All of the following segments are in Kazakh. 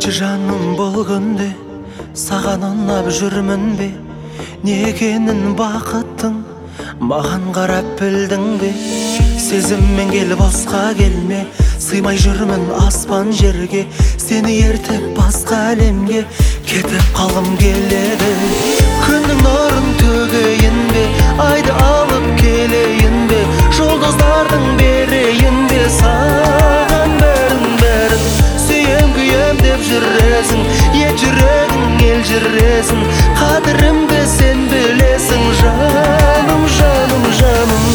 айтчы жаным, бұл күнде саған ұнап жүрмін бе? Не екенін бақыттың маған қарап білдің бе? Сезіммен келіп босқа келме, сыймай жүрмін аспан жерге. Сені ертіп басқа әлемге кетіп қалғым келеді. Күннің нұрын төгейін бе, айды алып келейін бе, жұлдыздардың берейін бе саған бәрін. Сүйем күйем деп жүресің, ет жүрегің ел жүресің. Қадірімді сен білесің, жаным, жаным, жаным.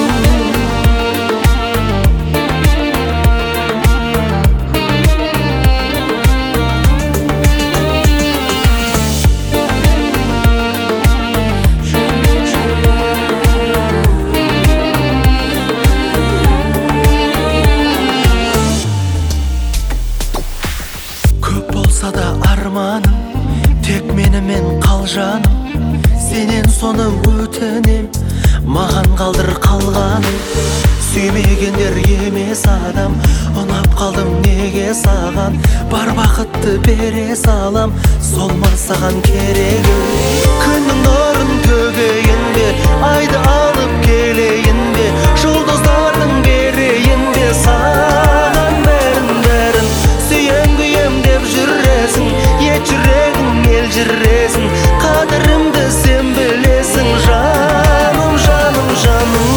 Болса да арманым, тек менімен қал жаным. Сенен соны өтінем, маған қалдыр қалғаным. Сүймегендер емес адам, ұнап қалдым неге саған. Бар бақытты бере салам, сол ма саған керегі? Күннің нұрын төгейін бе, айды алып келейін бе, жұлдыздардың берейін бе саған бәрін. Сүйем күйем деп жүресің, ет жүрегің ел жүресің. Қадірімді сен білесің, жаным, жаным, жаным.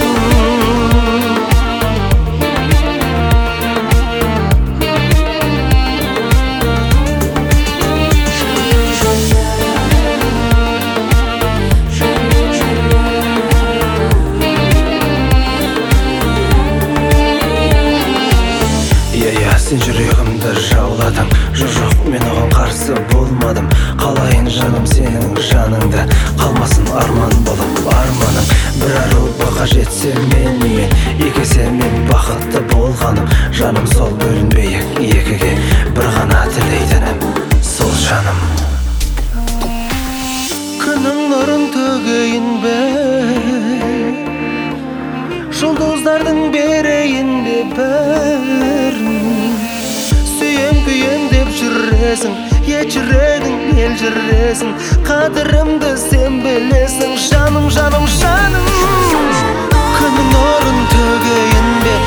Сен жүрегімді жауладың, жоқ мен оған қарсы болмадым. Қалайын жаным сенің жаныңда, қалмасын арман болып арманым. Бір арулыға жетсе менімен, екесе мен бақытты болғаным. Жаным сол бөлінбейік екіге, бір ғана тілейтінім сол жаным. Күннің нұрын төгейін бе, жұлдыздардың берейін бе бәрін. Сүйем күйем деп жүресің, ет жүрегің ел жүресің. Қадірімді сен білесің, жаным, жаным, жаным. Күннің нұрын төгейін бе,